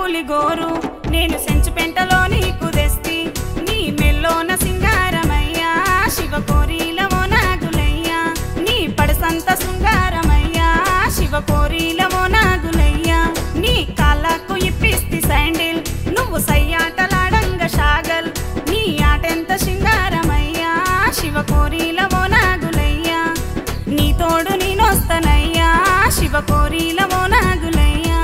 పులిగోరు నేను సెంచుపెంటలో నీకు తెస్తి నీ మెల్లోన సింగారమయ్యా శివ కోరిలవో నాగులయ్యా నీ పడసంత శృంగారమయ్యా శివ కోరిలవో నాగులయ్యా నీ కాళ్ళకు ఇప్పిస్తి శాండిల్ నువ్వు సయ్యాటలాడంగ షాగల్ నీ ఆటెంత శృంగారమయ్యా శివ కోరిలవో నాగులయ్యా నీ తోడు నేనొస్తనయ్యా శివ కోరిలవో నాగులయ్యా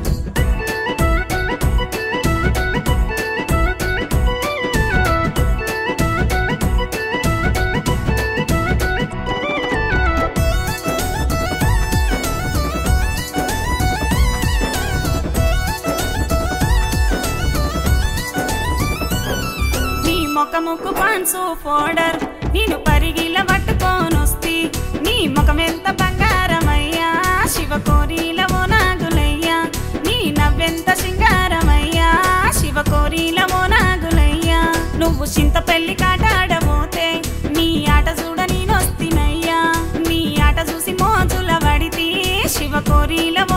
ముఖముకు పాన్సు ఫోడర్ నేను పరిగిల పట్టుకోనొస్తి నీ ముఖమెంత బంగారమయ్యా శివ కోరిలవో నాగులయ్యా నీ నవ్వెంత సింగారమయ్యా శివ కోరిలవో నాగులయ్యా నువ్వు చింతపల్లి కాటాడబోతే నీ ఆట చూడ నేనొస్తినయ్యా నీ ఆట చూసి మోజుల పడితే శివ కోరిలవో